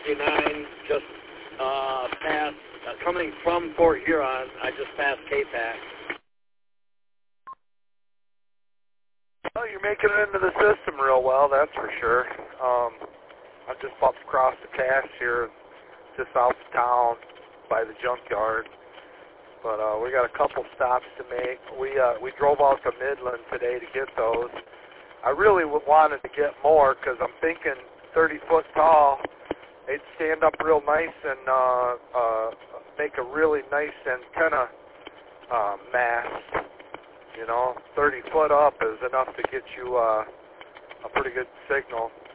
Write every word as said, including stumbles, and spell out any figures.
fifty-nine, just uh, past, uh, coming from Fort Huron. I just passed K PAC. Well, you're making it into the system real well, that's for sure. Um, I'm just up across the cache here, just south of town by the junkyard. But uh, we got a couple stops to make. We uh, we drove out to Midland today to get those. I really wanted to get more because I'm thinking thirty foot tall, they'd stand up real nice and uh, uh, make a really nice antenna uh, mast. You know, thirty foot up is enough to get you uh, a pretty good signal.